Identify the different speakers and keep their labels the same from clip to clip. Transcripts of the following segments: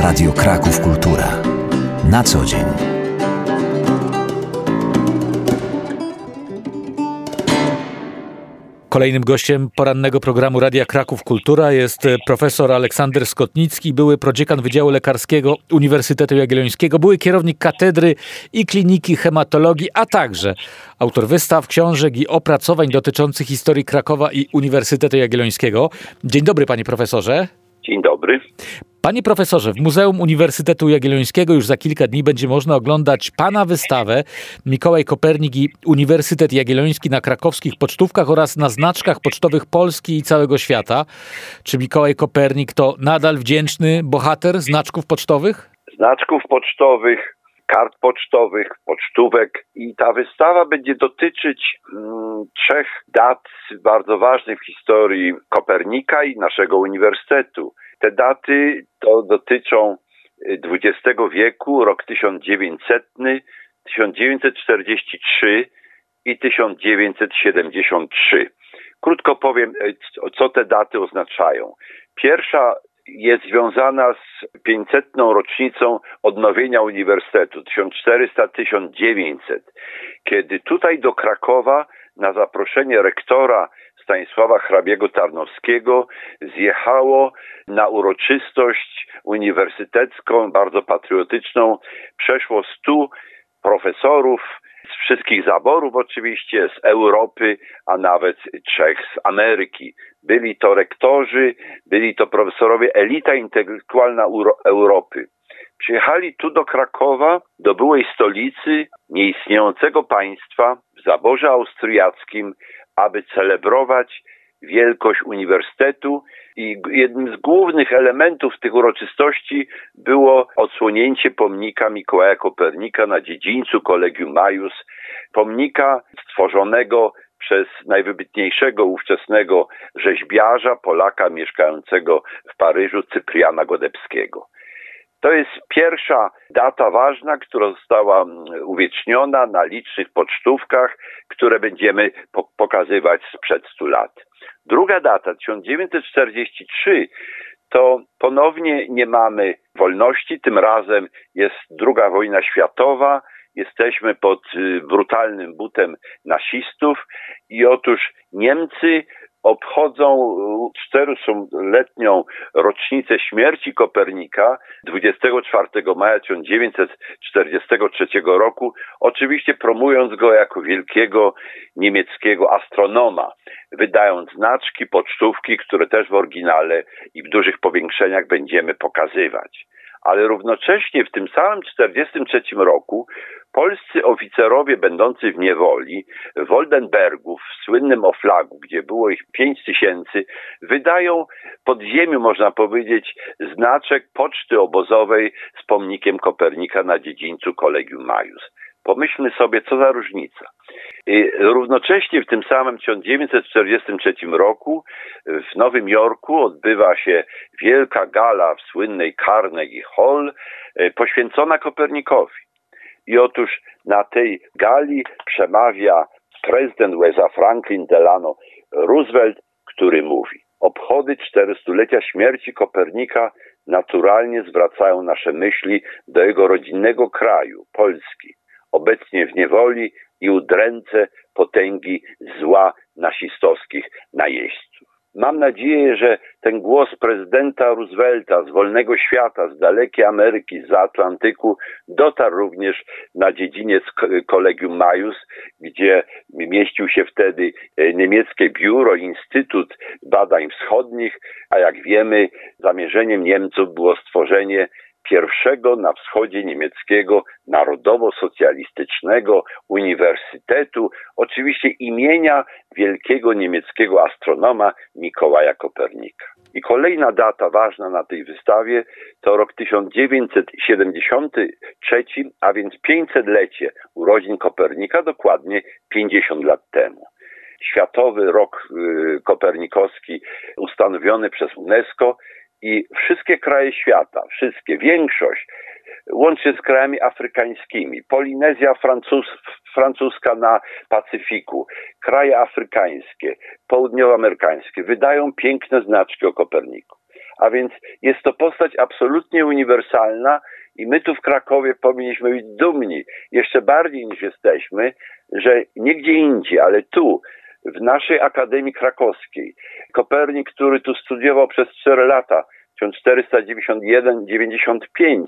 Speaker 1: Radio Kraków Kultura. Na co dzień.
Speaker 2: Kolejnym gościem porannego programu Radia Kraków Kultura jest profesor Aleksander Skotnicki, były prodziekan Wydziału Lekarskiego Uniwersytetu Jagiellońskiego, były kierownik katedry i kliniki hematologii, a także autor wystaw, książek i opracowań dotyczących historii Krakowa i Uniwersytetu Jagiellońskiego. Dzień dobry, panie profesorze.
Speaker 3: Dzień dobry.
Speaker 2: Panie profesorze, w Muzeum Uniwersytetu Jagiellońskiego już za kilka dni będzie można oglądać pana wystawę Mikołaj Kopernik i Uniwersytet Jagielloński na krakowskich pocztówkach oraz na znaczkach pocztowych Polski i całego świata. Czy Mikołaj Kopernik to nadal wdzięczny bohater znaczków pocztowych?
Speaker 3: Znaczków pocztowych, kart pocztowych, pocztówek i ta wystawa będzie dotyczyć trzech dat bardzo ważnych w historii Kopernika i naszego uniwersytetu. Te daty to dotyczą XX wieku, rok 1900, 1943 i 1973. Krótko powiem, co te daty oznaczają. Pierwsza jest związana z 500. rocznicą odnowienia Uniwersytetu 1400-1900, kiedy tutaj do Krakowa na zaproszenie rektora Stanisława hrabiego Tarnowskiego zjechało na uroczystość uniwersytecką, bardzo patriotyczną, przeszło 100 profesorów z wszystkich zaborów oczywiście, z Europy, a nawet 3 z Ameryki. Byli to rektorzy, byli to profesorowie, elita intelektualna Europy. Przyjechali tu do Krakowa, do byłej stolicy nieistniejącego państwa w zaborze austriackim, aby celebrować wielkość uniwersytetu i jednym z głównych elementów tych uroczystości było odsłonięcie pomnika Mikołaja Kopernika na dziedzińcu Collegium Maius, pomnika stworzonego przez najwybitniejszego ówczesnego rzeźbiarza, Polaka mieszkającego w Paryżu, Cypriana Godebskiego. To jest pierwsza data ważna, która została uwieczniona na licznych pocztówkach, które będziemy pokazywać sprzed 100 lat. Druga data, 1943, to ponownie nie mamy wolności, tym razem jest II wojna światowa, jesteśmy pod brutalnym butem nazistów i otóż Niemcy obchodzą 400-letnią rocznicę śmierci Kopernika 24 maja 1943 roku, oczywiście promując go jako wielkiego niemieckiego astronoma, wydając znaczki, pocztówki, które też w oryginale i w dużych powiększeniach będziemy pokazywać. Ale równocześnie w tym samym 1943 roku polscy oficerowie będący w niewoli w Oldenbergu, w słynnym Oflagu, gdzie było ich 5000, wydają pod ziemią, można powiedzieć, znaczek poczty obozowej z pomnikiem Kopernika na dziedzińcu Collegium Maius. Pomyślmy sobie, co za różnica. Równocześnie w tym samym 1943 roku w Nowym Jorku odbywa się wielka gala w słynnej Carnegie Hall poświęcona Kopernikowi. I otóż na tej gali przemawia prezydent USA Franklin Delano Roosevelt, który mówi: obchody 400-lecia śmierci Kopernika naturalnie zwracają nasze myśli do jego rodzinnego kraju, Polski, obecnie w niewoli i udręce potęgi zła nazistowskich najeźdźców. Mam nadzieję, że ten głos prezydenta Roosevelta z wolnego świata, z dalekiej Ameryki, z Atlantyku dotarł również na dziedziniec Collegium Maius, gdzie mieścił się wtedy niemieckie biuro, Instytut Badań Wschodnich, a jak wiemy, zamierzeniem Niemców było stworzenie pierwszego na wschodzie niemieckiego narodowo-socjalistycznego uniwersytetu, oczywiście imienia wielkiego niemieckiego astronoma Mikołaja Kopernika. I kolejna data ważna na tej wystawie to rok 1973, a więc 500-lecie urodzin Kopernika, dokładnie 50 lat temu. Światowy Rok Kopernikowski ustanowiony przez UNESCO i wszystkie kraje świata, większość, łącznie z krajami afrykańskimi, Polinezja francuska na Pacyfiku, kraje afrykańskie, południowoamerykańskie wydają piękne znaczki o Koperniku. A więc jest to postać absolutnie uniwersalna i my tu w Krakowie powinniśmy być dumni, jeszcze bardziej niż jesteśmy, że nie gdzie indziej, ale tu, w naszej Akademii Krakowskiej, Kopernik, który tu studiował przez 4 lata, 1491-95,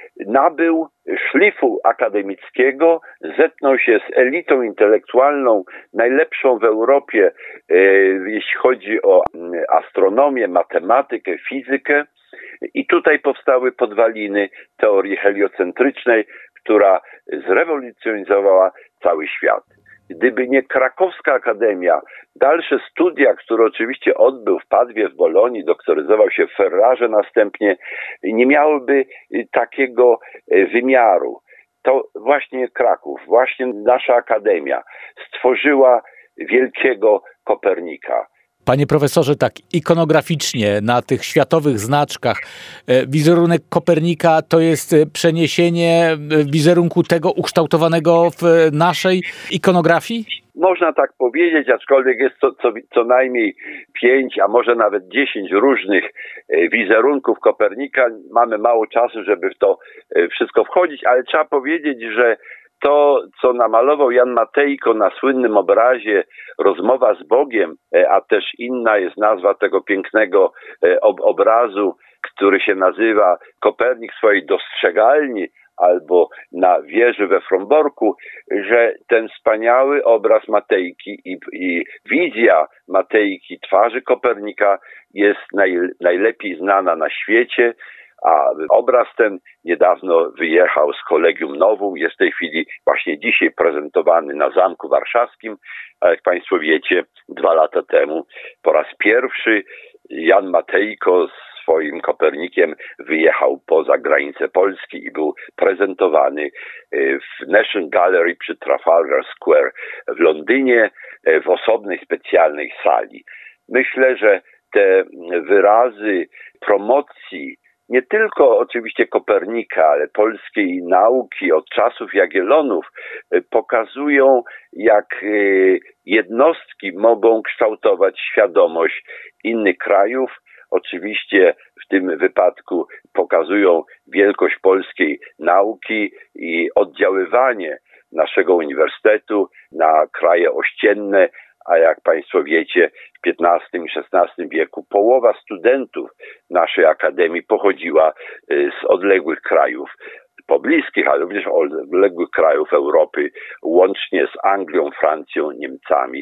Speaker 3: nabył szlifu akademickiego, zetknął się z elitą intelektualną, najlepszą w Europie, jeśli chodzi o astronomię, matematykę, fizykę. I tutaj powstały podwaliny teorii heliocentrycznej, która zrewolucjonizowała cały świat. Gdyby nie Krakowska Akademia, dalsze studia, które oczywiście odbył w Padwie, w Bolonii, doktoryzował się w Ferrarze następnie, nie miałyby takiego wymiaru. To właśnie Kraków, właśnie nasza Akademia stworzyła wielkiego Kopernika.
Speaker 2: Panie profesorze, tak ikonograficznie na tych światowych znaczkach wizerunek Kopernika to jest przeniesienie wizerunku tego ukształtowanego w naszej ikonografii?
Speaker 3: Można tak powiedzieć, aczkolwiek jest to co najmniej 5, a może nawet 10 różnych wizerunków Kopernika. Mamy mało czasu, żeby w to wszystko wchodzić, ale trzeba powiedzieć, że to, co namalował Jan Matejko na słynnym obrazie Rozmowa z Bogiem, a też inna jest nazwa tego pięknego obrazu, który się nazywa Kopernik w swojej dostrzegalni, albo na wieży we Fromborku, że ten wspaniały obraz Matejki i wizja Matejki twarzy Kopernika jest najlepiej znana na świecie, a obraz ten niedawno wyjechał z Collegium Novum, jest w tej chwili właśnie dzisiaj prezentowany na Zamku Warszawskim, a jak Państwo wiecie, 2 lata temu po raz pierwszy Jan Matejko z swoim Kopernikiem wyjechał poza granice Polski i był prezentowany w National Gallery przy Trafalgar Square w Londynie w osobnej, specjalnej sali. Myślę, że te wyrazy promocji nie tylko oczywiście Kopernika, ale polskiej nauki od czasów Jagiellonów pokazują, jak jednostki mogą kształtować świadomość innych krajów. Oczywiście w tym wypadku pokazują wielkość polskiej nauki i oddziaływanie naszego uniwersytetu na kraje ościenne, a jak Państwo wiecie, w XV i XVI wieku połowa studentów naszej akademii pochodziła z odległych krajów pobliskich, ale również odległych krajów Europy, łącznie z Anglią, Francją, Niemcami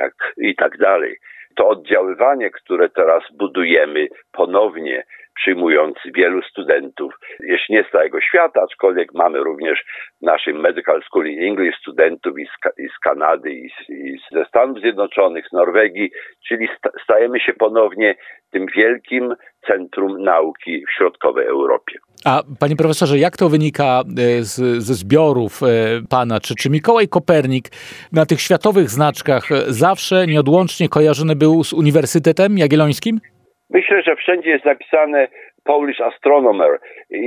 Speaker 3: i tak dalej. To oddziaływanie, które teraz budujemy ponownie, przyjmując wielu studentów, jeśli nie z całego świata, aczkolwiek mamy również w naszym Medical School in English studentów i z Kanady, i ze Stanów Zjednoczonych, z Norwegii, czyli stajemy się ponownie tym wielkim centrum nauki w środkowej Europie.
Speaker 2: A panie profesorze, jak to wynika ze zbiorów pana? Czy Mikołaj Kopernik na tych światowych znaczkach zawsze nieodłącznie kojarzony był z Uniwersytetem Jagiellońskim?
Speaker 3: Myślę, że wszędzie jest napisane Polish Astronomer.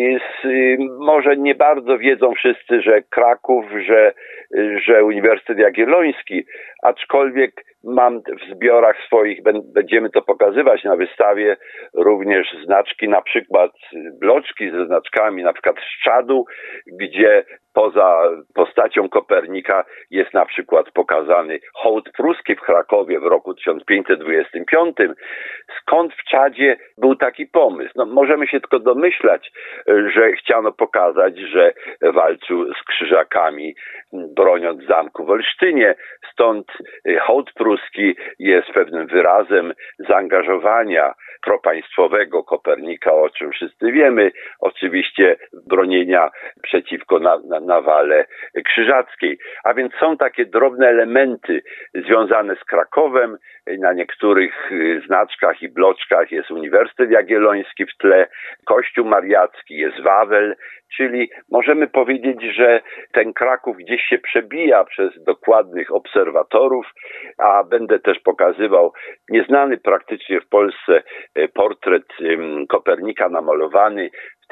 Speaker 3: Może nie bardzo wiedzą wszyscy, że Kraków, że Uniwersytet Jagielloński, aczkolwiek mam w zbiorach swoich, będziemy to pokazywać na wystawie, również znaczki, na przykład bloczki ze znaczkami, na przykład z Czadu, gdzie poza postacią Kopernika jest na przykład pokazany hołd pruski w Krakowie w roku 1525. Skąd w Czadzie był taki pomysł? No, możemy się tylko domyślać, że chciano pokazać, że walczył z krzyżakami, broniąc zamku w Olsztynie. Stąd hołd pruski jest pewnym wyrazem zaangażowania propaństwowego Kopernika, o czym wszyscy wiemy, oczywiście bronienia przeciwko nawale krzyżackiej. A więc są takie drobne elementy związane z Krakowem. Na niektórych znaczkach i bloczkach jest Uniwersytet Jagielloński w tle, Kościół Mariacki, jest Wawel, czyli możemy powiedzieć, że ten Kraków gdzieś się przebija przez dokładnych obserwatorów, a będę też pokazywał nieznany praktycznie w Polsce portret Kopernika namalowany w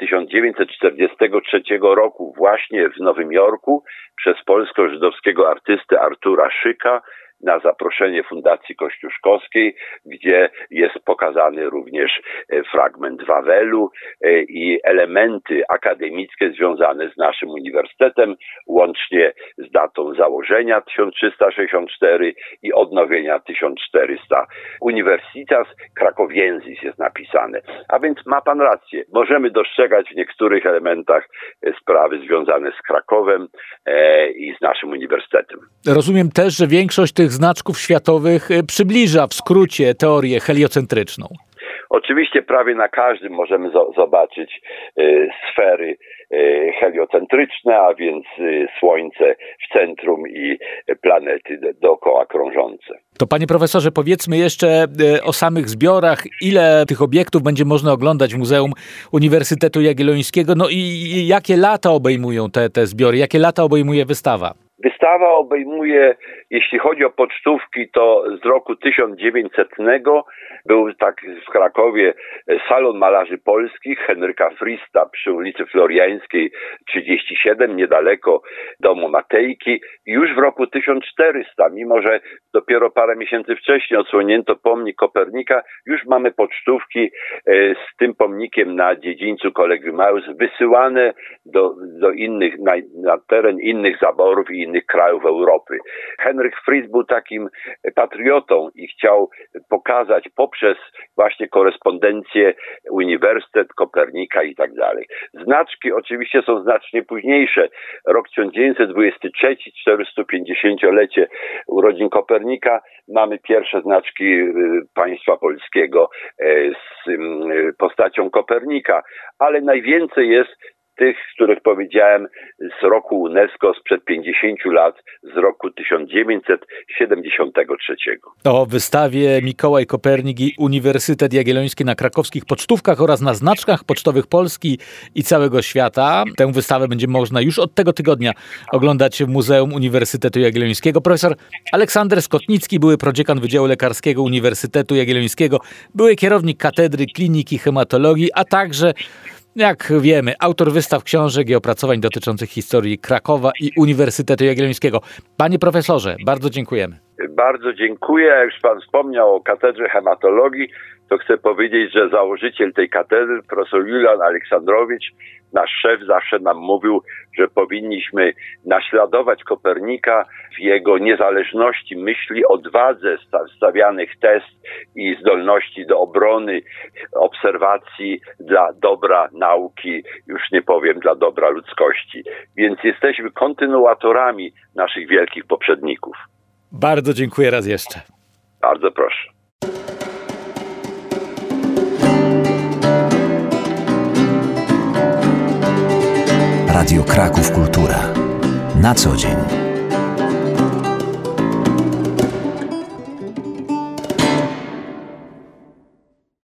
Speaker 3: 1943 roku właśnie w Nowym Jorku przez polsko-żydowskiego artystę Artura Szyka. na zaproszenie Fundacji Kościuszkowskiej, gdzie jest pokazany również fragment Wawelu i elementy akademickie związane z naszym uniwersytetem, łącznie z datą założenia 1364 i odnowienia 1400. Universitas Krakowiensis jest napisane. A więc ma pan rację. Możemy dostrzegać w niektórych elementach sprawy związane z Krakowem i z naszym uniwersytetem.
Speaker 2: Rozumiem też, że większość tych znaczków światowych przybliża w skrócie teorię heliocentryczną.
Speaker 3: Oczywiście prawie na każdym możemy zobaczyć sfery heliocentryczne, a więc Słońce w centrum i planety dookoła krążące.
Speaker 2: To panie profesorze, powiedzmy jeszcze o samych zbiorach, ile tych obiektów będzie można oglądać w Muzeum Uniwersytetu Jagiellońskiego, no i jakie lata obejmują te zbiory, jakie lata obejmuje wystawa?
Speaker 3: Wystawa obejmuje, jeśli chodzi o pocztówki, to z roku 1900 był tak w Krakowie Salon Malarzy Polskich Henryka Frista przy ulicy Floriańskiej 37, niedaleko domu Matejki. I już w roku 1400, mimo że dopiero parę miesięcy wcześniej odsłonięto pomnik Kopernika, już mamy pocztówki z tym pomnikiem na dziedzińcu Collegium Maius wysyłane do innych, na teren innych zaborów i innych krajów Europy. Henryk Frist był takim patriotą i chciał pokazać poprzez właśnie korespondencję Uniwersytet, Kopernika i tak dalej. Znaczki oczywiście są znacznie późniejsze. Rok 1923, 450-lecie urodzin Kopernika. Mamy pierwsze znaczki państwa polskiego z postacią Kopernika, ale najwięcej jest tych, których powiedziałem, z roku UNESCO sprzed 50 lat, z roku 1973.
Speaker 2: O wystawie Mikołaj Kopernik i Uniwersytet Jagielloński na krakowskich pocztówkach oraz na znaczkach pocztowych Polski i całego świata. Tę wystawę będzie można już od tego tygodnia oglądać w Muzeum Uniwersytetu Jagiellońskiego. Profesor Aleksander Skotnicki, były prodziekan Wydziału Lekarskiego Uniwersytetu Jagiellońskiego, były kierownik Katedry Kliniki Hematologii, a także, jak wiemy, autor wystaw, książek i opracowań dotyczących historii Krakowa i Uniwersytetu Jagiellońskiego. Panie profesorze, bardzo dziękujemy.
Speaker 3: Bardzo dziękuję. Jak już pan wspomniał o Katedrze Hematologii, to chcę powiedzieć, że założyciel tej katedry, profesor Julian Aleksandrowicz, nasz szef, zawsze nam mówił, że powinniśmy naśladować Kopernika w jego niezależności myśli, odwadze stawianych test i zdolności do obrony, obserwacji dla dobra nauki, już nie powiem dla dobra ludzkości. Więc jesteśmy kontynuatorami naszych wielkich poprzedników.
Speaker 2: Bardzo dziękuję raz jeszcze.
Speaker 3: Bardzo proszę.
Speaker 1: Radio Kraków Kultura. Na co dzień.